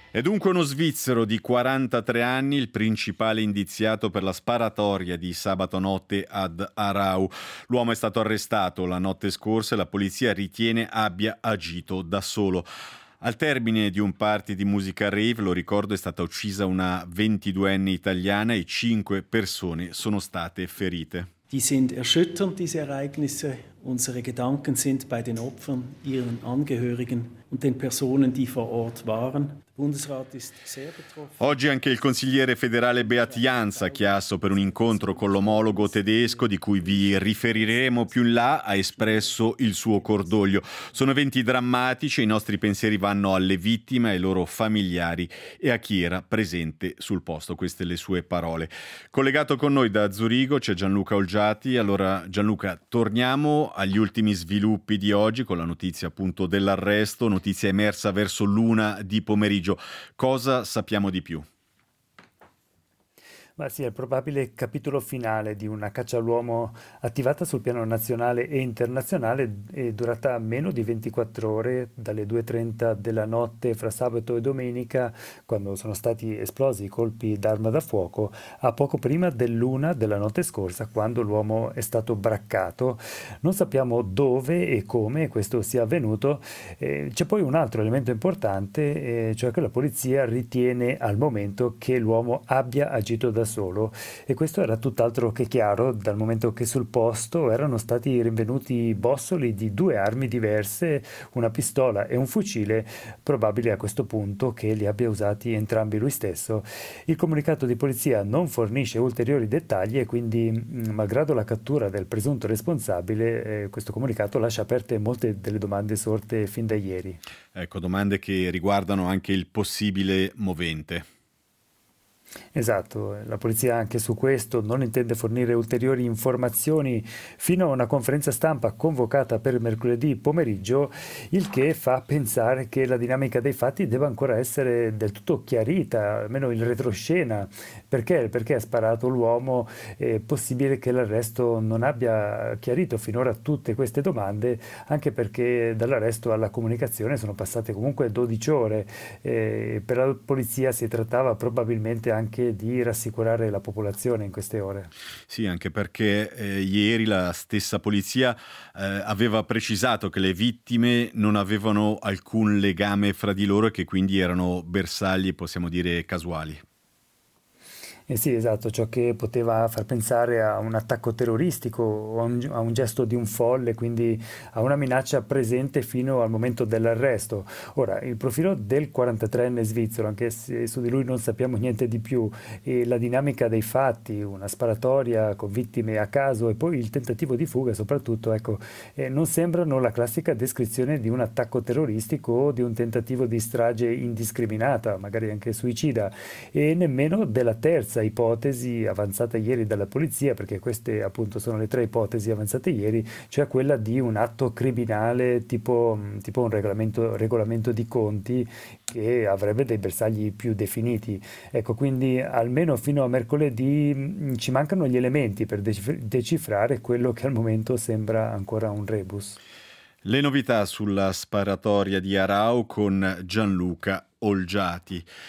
È dunque uno svizzero di 43 anni, il principale indiziato per la sparatoria di sabato notte ad Aarau. L'uomo è stato arrestato la notte scorsa e la polizia ritiene abbia agito da solo. Al termine di un party di musica rave, lo ricordo, è stata uccisa una 22enne italiana e 5 persone sono state ferite. Die sind erschütternd, diese Ereignisse. Unsere Gedanken sind bei den Opfern, ihren Angehörigen und den Personen, die vor Ort waren. Der Bundesrat ist sehr betroffen. Oggi anche il consigliere federale Beat Jans, a Chiasso per un incontro con l'omologo tedesco di cui vi riferiremo più in là, ha espresso il suo cordoglio. Sono eventi drammatici e i nostri pensieri vanno alle vittime, ai loro familiari e a chi era presente sul posto. Queste le sue parole. Collegato con noi da Zurigo c'è Gianluca Olgiati. Allora Gianluca, torniamo agli ultimi sviluppi di oggi con la notizia appunto dell'arresto, notizia emersa verso l'1 di pomeriggio. Cosa sappiamo di più? Ma sì, è il probabile capitolo finale di una caccia all'uomo attivata sul piano nazionale e internazionale e durata meno di 24 ore, dalle 2:30 della notte fra sabato e domenica, quando sono stati esplosi i colpi d'arma da fuoco, a poco prima dell'1 della notte scorsa, quando l'uomo è stato braccato. Non sappiamo dove e come questo sia avvenuto. C'è poi un altro elemento importante, cioè che la polizia ritiene al momento che l'uomo abbia agito da solo, e questo era tutt'altro che chiaro dal momento che sul posto erano stati rinvenuti bossoli di 2 armi diverse, una pistola e un fucile, probabile a questo punto che li abbia usati entrambi lui stesso. Il comunicato di polizia non fornisce ulteriori dettagli e quindi, malgrado la cattura del presunto responsabile, questo comunicato lascia aperte molte delle domande sorte fin da ieri. Ecco, domande che riguardano anche il possibile movente. Esatto, la polizia anche su questo non intende fornire ulteriori informazioni fino a una conferenza stampa convocata per mercoledì pomeriggio, il che fa pensare che la dinamica dei fatti debba ancora essere del tutto chiarita, almeno in retroscena. Perché ha sparato l'uomo? È possibile che l'arresto non abbia chiarito finora tutte queste domande, anche perché dall'arresto alla comunicazione sono passate comunque 12 ore. Per la polizia si trattava probabilmente anche di rassicurare la popolazione in queste ore. Sì, anche perché ieri la stessa polizia aveva precisato che le vittime non avevano alcun legame fra di loro e che quindi erano bersagli, possiamo dire, casuali. Eh sì, esatto, ciò che poteva far pensare a un attacco terroristico o a un gesto di un folle, quindi a una minaccia presente fino al momento dell'arresto. Ora, il profilo del 43enne svizzero, anche se su di lui non sappiamo niente di più, e la dinamica dei fatti, una sparatoria con vittime a caso e poi il tentativo di fuga soprattutto, ecco, non sembrano la classica descrizione di un attacco terroristico o di un tentativo di strage indiscriminata, magari anche suicida, e nemmeno della terza ipotesi avanzata ieri dalla polizia, perché queste appunto sono le 3 ipotesi avanzate ieri, cioè quella di un atto criminale tipo un regolamento di conti che avrebbe dei bersagli più definiti. Ecco, quindi almeno fino a mercoledì ci mancano gli elementi per decifrare quello che al momento sembra ancora un rebus. Le novità sulla sparatoria di Aarau con Gianluca Olgiati.